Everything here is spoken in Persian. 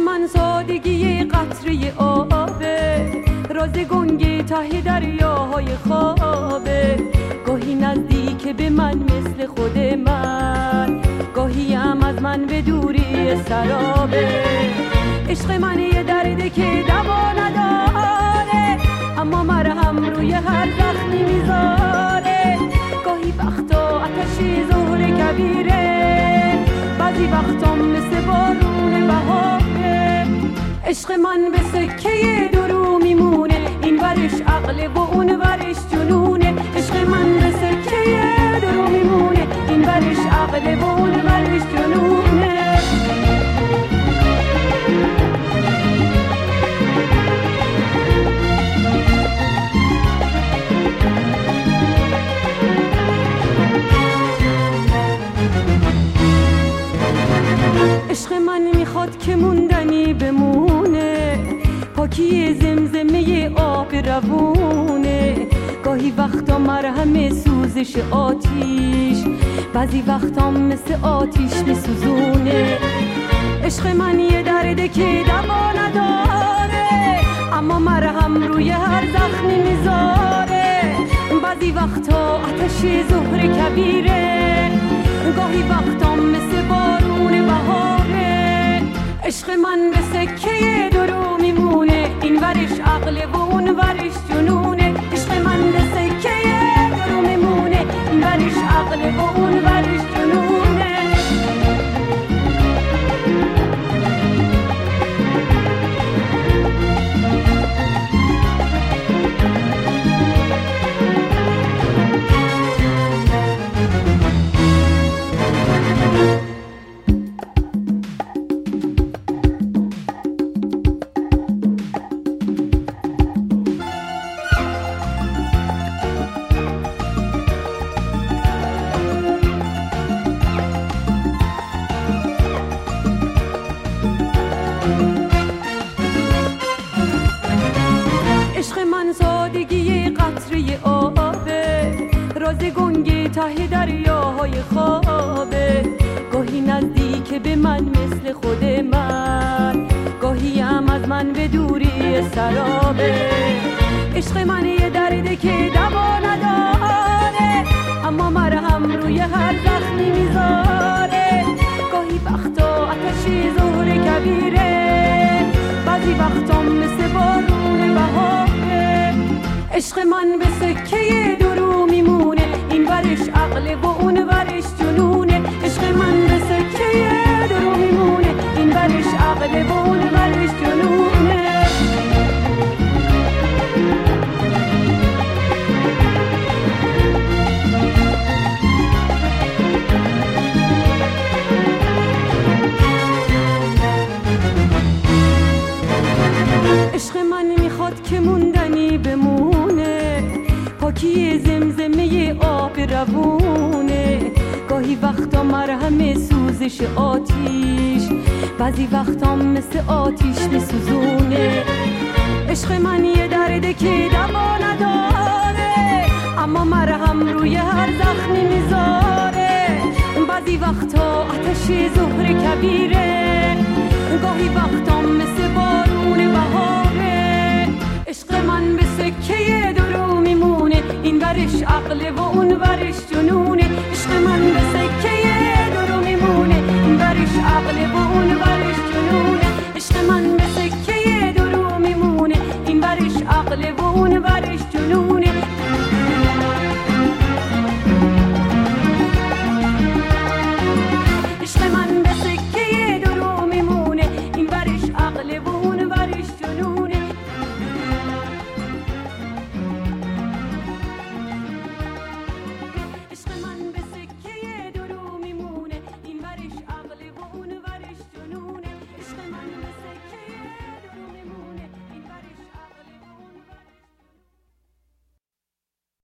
من سادگی قطره آبه، راز گنگ ته دریاهای خوابه. گاهی نزدیک به من مثل خود من، گاهی هم از من به دوری سرابه. عشق من یه درده که دوا نداره، اما مرهم روی هر زخمی میذاره. گاهی وقتا آتشی زهر کبیره، بعضی وقتا مثل بارون بهاره. عشق من به سکه درو میمونه، این ورش عقله و اون ورش جنونه. عشق من به سکه درو میمونه، این ورش عقله و اون ورش جنونه. عشق من میخواد که موندنی بمونه، پاکی زمزمه آب روونه. گاهی وقتا مرهم سوزش آتیش، بعضی وقتا مثل آتیش میسوزونه. عشق من یه درده که دوا نداره، اما مرهم روی هر زخمی میذاره. بعضی وقتا آتشی زهر کبیره، گاهی وقتا مثل بارون بهاره. عشق من به سکه درو میمونه، این ورش عقله و اون ورش جنونه. عشق من به سکه درو میمونه، این ورش عقله و اون ورش جنونه. عشق من سادگی قطره آبه، راز گنگ ته دریاهای خوابه. گاهی نزدیک به من مثل خود من، گاهی هم از من به دوری سرابه. عشق من یه درده که دوا نداره، اما مرهم روی هر زخمی میذاره. گاهی وقتا آتشی زهر کبیره، بعضی وقتا مثل بارون بهاره. عشق من به سکه درو میمونه، این ورش عقله و اون ورش جنونه. عشق من به سکه درو میمونه، این ورش عقله و اون ورش جنونه. عشق من میخواد که موندنی بمونه، پاکی زمزمه آب روونه. گاهی وقتا مرهم سوزش آتیش، بعضی وقتا مثل آتیش میسوزونه. عشق من یه درده که دوا نداره، اما مرهم روی هر زخمی میذاره. بعضی وقتا آتشی زهر کبیره، گاهی وقتا مثل بارون بهاره. عشق من به سکه درو میمونه، این ورش عقله و اون ورش جنونه. عشق من